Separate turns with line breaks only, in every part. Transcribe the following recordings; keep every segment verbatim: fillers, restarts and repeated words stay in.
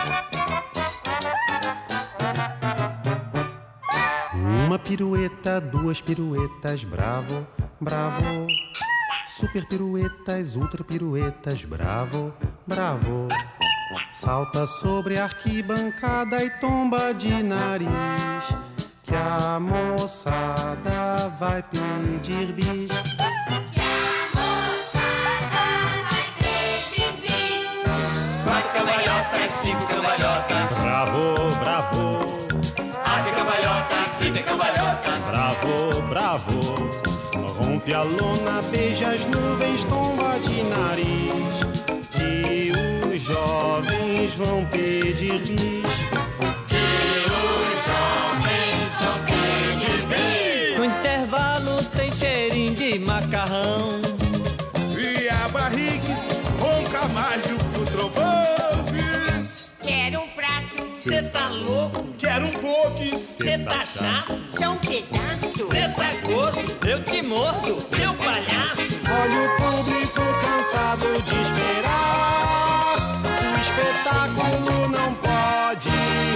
Uma pirueta, duas piruetas, bravo, bravo. Super piruetas, ultra piruetas, bravo, bravo. Salta sobre a arquibancada e tomba de nariz, que a moçada vai pedir bis.
Que a moçada vai pedir bis. Quatro cambalhotas, cinco cambalhotas,
bravo, bravo.
Arque cambalhotas, e cambalhotas,
bravo, bravo. Rompe a lona, beija as nuvens, tomba de nariz, que os jovens vão pedir bis.
Que os jovens vão pedir bis.
No intervalo tem cheirinho de macarrão,
e a barrigues ronca mais do que o trovões.
Quero um prato.
Cê tá louco?
Quero um pouquinho.
Cê tá chato?
Só um pedaço.
Cê tá gordo? Eu te mordo, seu palhaço.
Olha o público cansado de esperar, o espetáculo não pode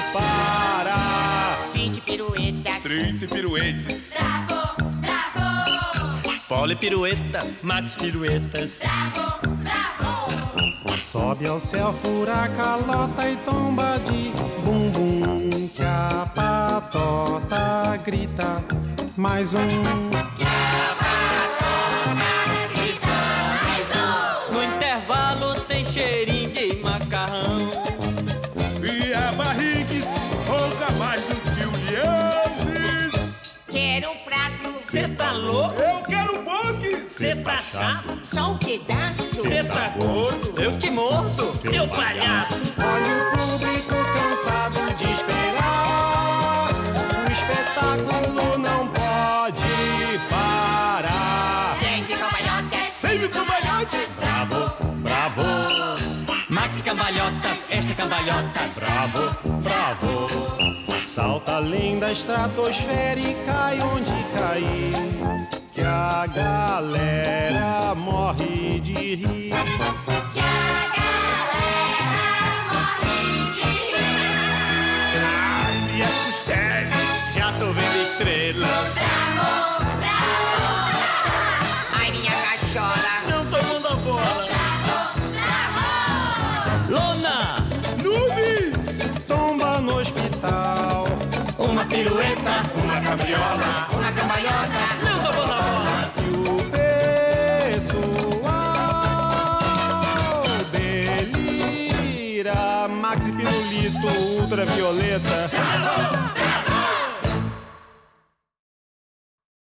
parar.
Vinte piruetas,
trinta piruetes,
bravo, bravo.
Poli pirueta, Max piruetas,
Bravo, bravo.
Sobe ao céu, fura a calota e tomba de bumbum, que a patota grita. Mais um.
Que a patota grita. Mais um.
No intervalo tem cheirinho de macarrão,
e a barrigues ronca mais do que o leãozes.
quero um prato.
Cê tá louco?
Eu quero um pouquinho.
Cê tá chato?
Só um pedaço.
Cê tá gordo? Eu te mordo, seu palhaço.
Olha o público cansado de esperar, o espetáculo não pode parar.
Dez cambalhotas,
Cem cambalhotas,
Bravo, bravo,
Max cambalhota, esta cambalhota,
bravo, bravo. Salta além da estratosfera e cai onde cair, que a galera morre de rir.
Que a galera morre de rir.
ai, minhas costelas.
já tô vendo estrelas.
Bravo, bravo.
ai minha cachorra.
Não tomando a bola.
Bravo, bravo.
Lona,
Nuvens,
Tomba no hospital,
uma pirueta,
uma cabriola,
Uma cambalhota.
não tomou na bola.
e o pessoal delira. Maxi pirulito, ultravioleta.